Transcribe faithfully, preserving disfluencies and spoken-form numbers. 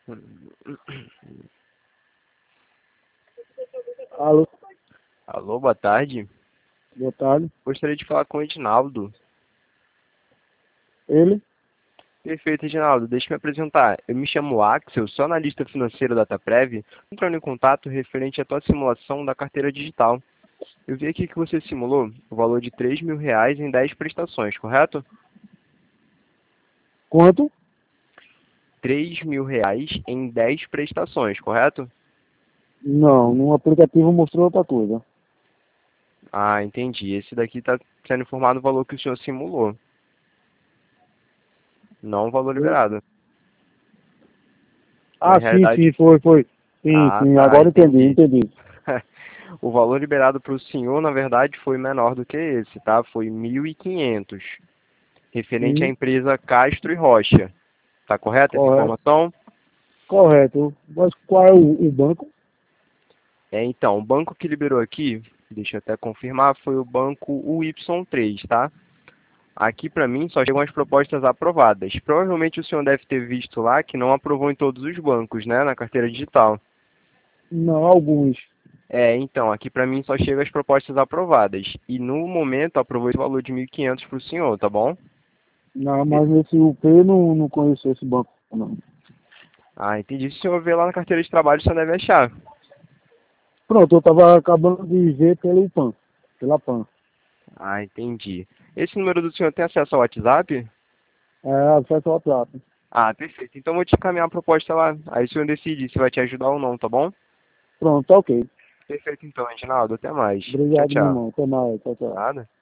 Alô, Alô, boa tarde. boa tarde. Gostaria de falar com o Edinaldo. Ele? Perfeito, Edinaldo. Deixa eu me apresentar. Eu me chamo Axel, sou analista financeiro da Dataprev, entrando em contato referente à tua simulação da carteira digital. Eu vi aqui que você simulou o valor de três mil reais em dez prestações, correto? Quanto? Três mil reais em dez prestações, correto? Não, no aplicativo mostrou outra coisa. Ah, entendi. Esse daqui está sendo informado o valor que o senhor simulou, não o valor Eu- liberado. Na Ah, sim, sim, realidade, foi, foi. Sim, ah, sim, tá, agora entendi, entendi. entendi. O valor liberado para o senhor, na verdade, foi menor do que esse, tá? Foi mil e quinhentos, referente à Sim, empresa Castro e Rocha. Tá correta essa correto, informação? correto. Mas qual é o, o banco? É, então, o banco que liberou aqui, deixa eu até confirmar, foi o banco U Y três, tá? Aqui para mim só chegam as propostas aprovadas. Provavelmente o senhor deve ter visto lá que não aprovou em todos os bancos, né, na carteira digital. Não, alguns. É, então, aqui para mim só chegam as propostas aprovadas. E no momento aprovou esse valor de mil e quinhentos para o senhor, tá bom? Não, mas nesse U P eu não, não conheço esse banco, não. Ah, entendi. Se o senhor ver lá na carteira de trabalho, o senhor deve achar. Pronto, eu estava acabando de ver pelo PAN, pela PAN. Ah, entendi. Esse número do senhor tem acesso ao WhatsApp? É, acesso ao WhatsApp. Ah, perfeito. Então eu vou te encaminhar a proposta lá. Aí o senhor decide se vai te ajudar ou não, tá bom? Pronto, tá ok. Perfeito então, Reginaldo. Até mais. Tchau, Obrigado, meu tchau. irmão. Até mais, tchau, tchau. Nada.